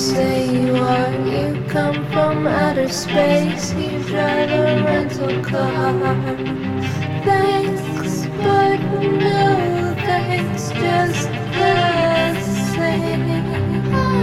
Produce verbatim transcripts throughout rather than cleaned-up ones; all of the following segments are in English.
say you are? You come from outer space. You drive a rental car. Thanks, but no thanks, just the same.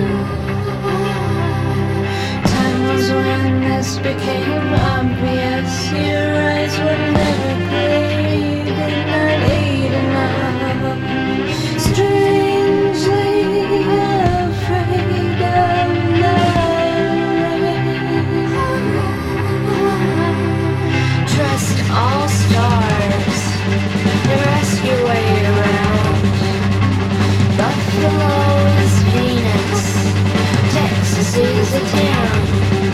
Time was when this became obvious. Your eyes were never clear. You did not eat enough. Strangely afraid of the rain. Trust all stars. The rest your way around. Buffalo is Venus. Texas is a town.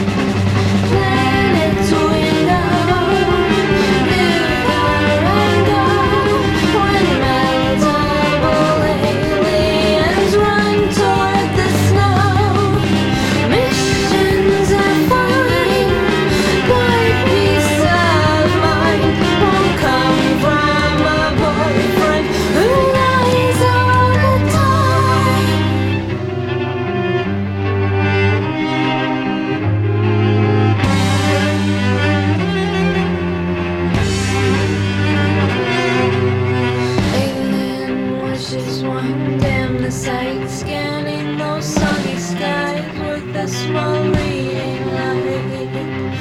Planets window. New car and go. One meltable aliens run toward the snow. Missions are fine. But peace of mind won't come from a boyfriend who lies all the time. Alien was just one damn the sight, scanning those sunny skies with a small reading light.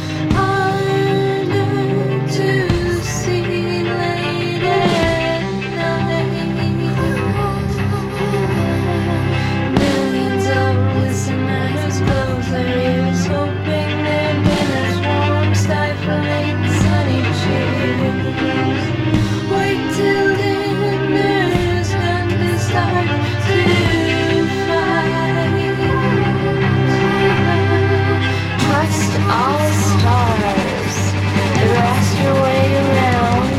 Harder to see late at night. Millions of listeners close their ears, hoping their dinner's warm, stifling sunny cheers. Wait till dinner's done to start to fight. Trust all stars. The rest your way around.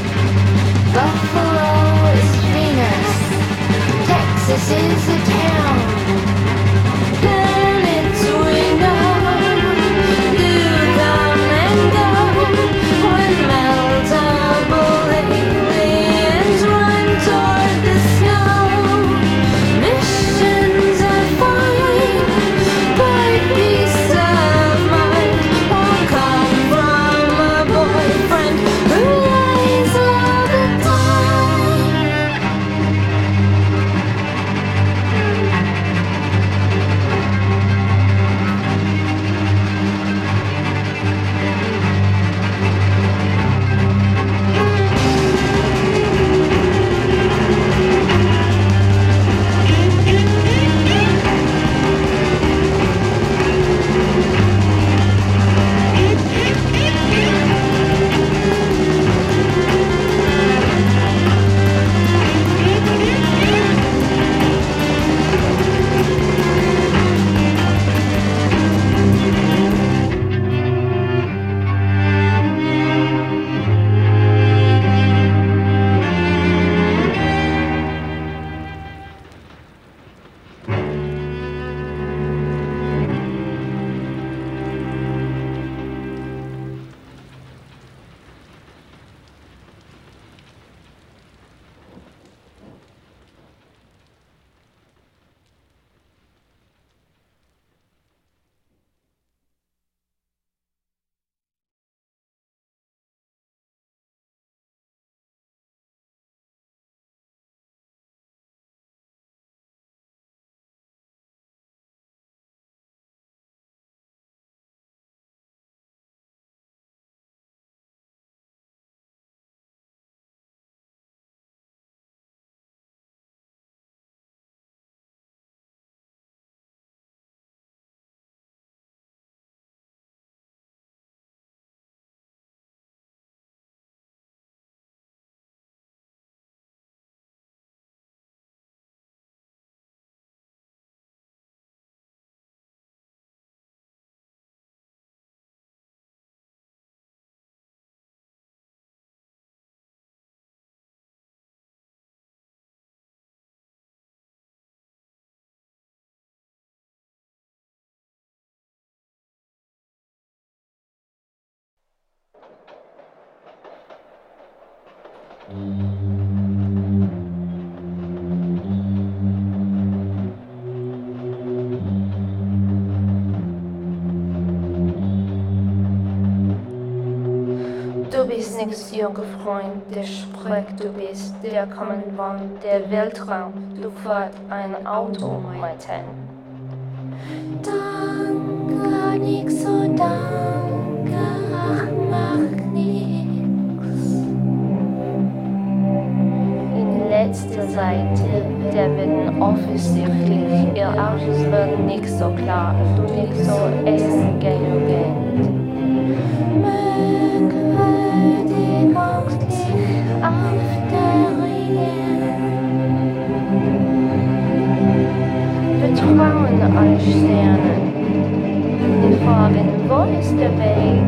Buffalo is Venus. Texas is a town. Planets window. Do come and go. When meltable aliens run toward the snow. Missions are fine, but peace of mind won't come from a boyfriend who lies all the time. bist nix, junger Freund, der spricht, du bist der Kommandant der Weltraum, du fährt ein Auto, mein Ten. Danke, nix so danke, ach mach nix. In letzter Zeit, der werden offensichtlich, ihr Autos werden nicht so klar, du nicht so essen gehen und gehen. Merkwürdig angstlich auf der Ringen. Vertrauen alle Sterne. Wir fragen, wo ist der Weg?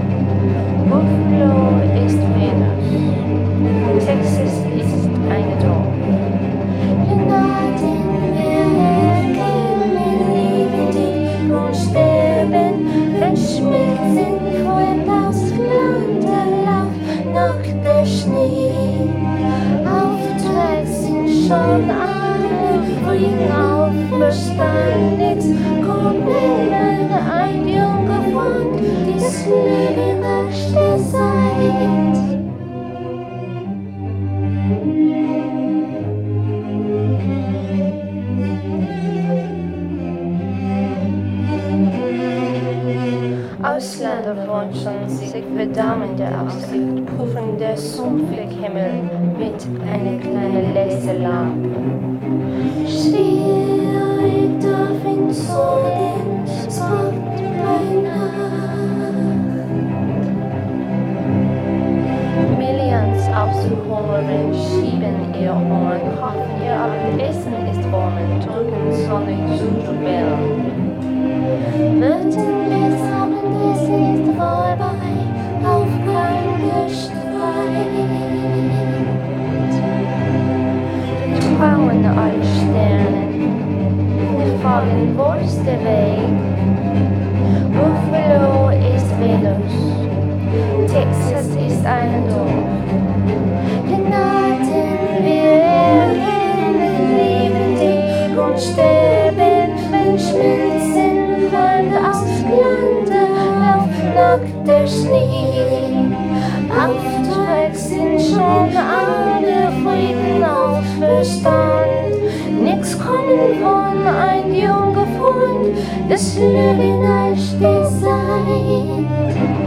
Buffalo ist Venus. Texas ist eine Dorf. Laden wir kennen, lieben dich und sterben, verschmilzen vor das Glande lauf nach der Schnee. Auftrag sind schon alle Frieden auferstandet, kommen ein junger Freund, dies Leben rasch der Zeit. Ausländer wünschen sich verdammende Aussicht, prüfen der sumpfige Himmel mit einer kleinen Laserlampe. Schwierig darf ihn sorgen, es braucht bei Nacht. Millions Aufsucherinnen schieben ihr Ohren, hoffen ihr Abendessen ist warm und drücken sonnig zu Bällen. Wird des Abendessen ist vorbei, Aufgang gestreut. Vertrauen alle Sterne. Wir fragen, wo ist der Weg? Buffalo ist Venus. Texas ist ein Dorf. Gnaden wir erkennen, lieben dich und sterben, verschmilzen Freunde aus Lande, lauf nackt der Schnee. Auftrag sind schon alle Frieden auferstand, nix kommen von ein junger Freund, das Leben als der Zeit.